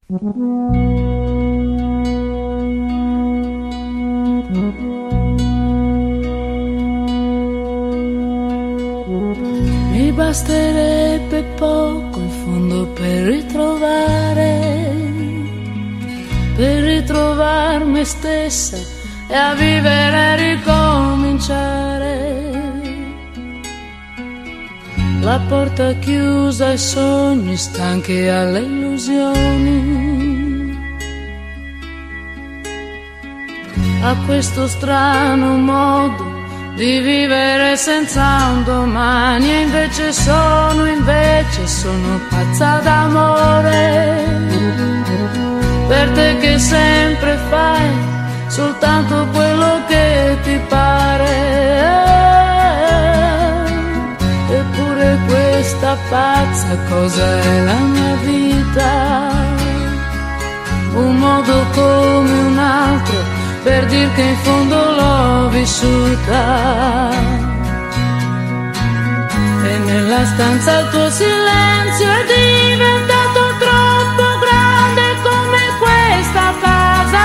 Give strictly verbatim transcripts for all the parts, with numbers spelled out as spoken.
Mi basterebbe poco in fondo per ritrovare, per ritrovare me stessa e a vivere e ricominciare. La porta chiusa ai sogni, stanchi alle illusioni, a questo strano modo di vivere senza un domani. E invece sono, invece sono pazza d'amore per te, che sempre fai soltanto quello che ti pare. Eppure questa pazza cosa è la mia vita? Un modo come un altro per dir che in fondo l'ho vissuta. E nella stanza il tuo silenzio è diventato troppo grande come questa casa,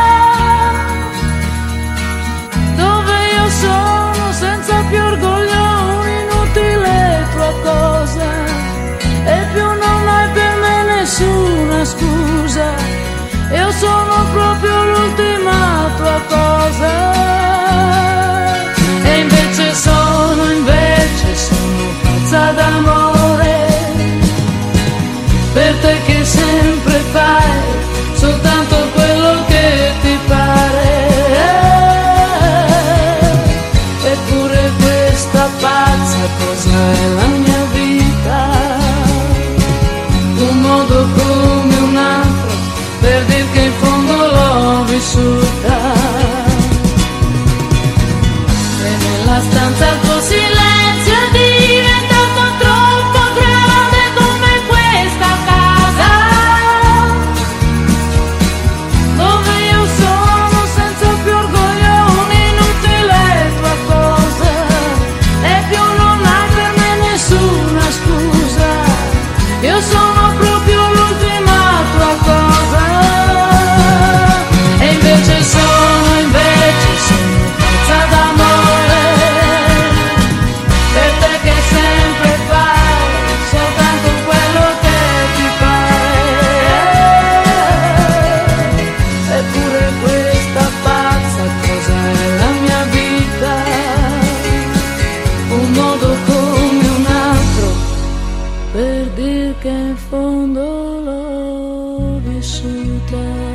dove io sono senza più orgoglio un'inutile tua cosa. E più non hai per me nessuna scusa, io sono proprio l'ultima tua cosa. E invece sono, invece sono pazza d'amore per te, che sempre fai soltanto quello che ti pare. Eppure questa pazza cosa è la mia vita? Un modo come un altro per dir che in fondo l'ho vissuta. E nella stanza il tuo silenzio è diventato troppo grande come questa casa, dove io sono senza più orgoglio un'inutile tua cosa. E più non hai per me nessuna scusa, io sono proprio l'ultima tua cosa. E invece sono, invece sono pazza d'amore per te, che sempre fai soltanto quello che ti pare. Eppure questa pazza cosa è la mia vita? Un modo come un altro per dir che in fondo l'ho vissuta.